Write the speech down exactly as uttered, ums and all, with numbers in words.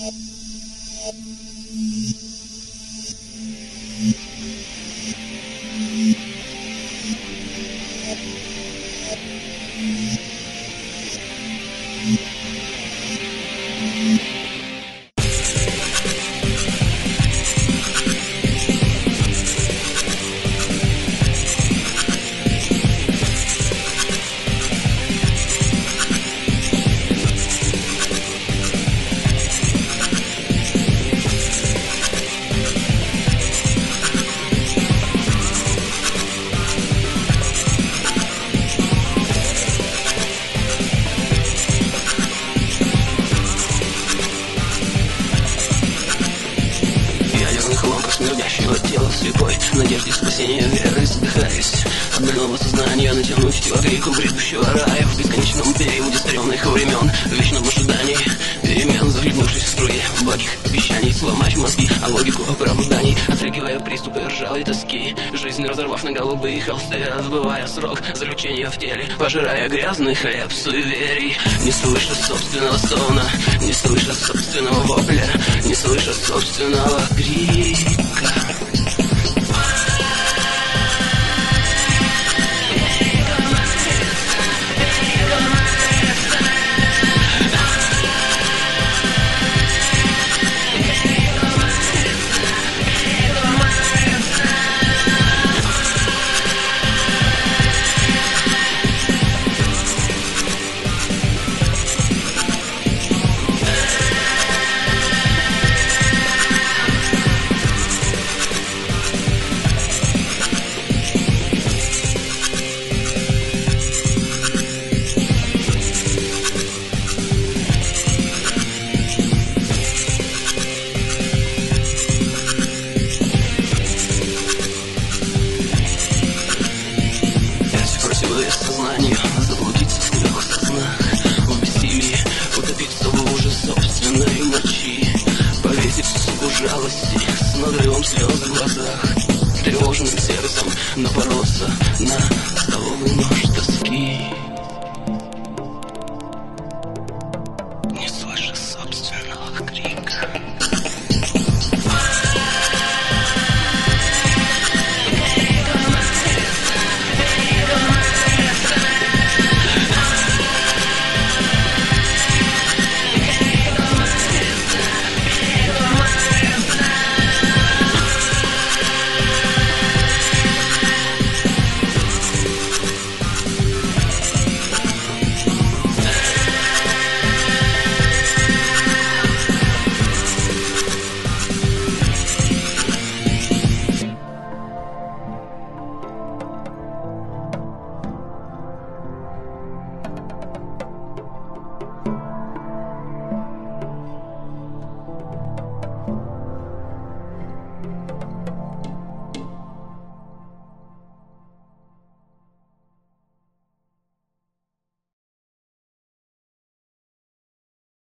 Тело в слепой надежде спасения веры задыхаясь от больного сознания, натянуть телогрейку грядущего рая в бесконечном периоде стрёмных времен, в вечном ожидании перемен, захлебнувшись в струе благих обещаний, сломать мозги, а логику оправданий, отрягивая приступы ржавой тоски, жизнь разорвав на голубые холсты, отбывая срок заключения в теле, пожирая грязный хлеб суеверий, не слыша собственного стона, не слыша собственного вопля, не слыша собственного крика. Заблудиться в трех соснах, в бессилии утопиться в луже собственной мочи, повесить суку жалости с надрывом слез в глазах, тревожным сердцем напороться на столовый нож тоски. Не слыша собственного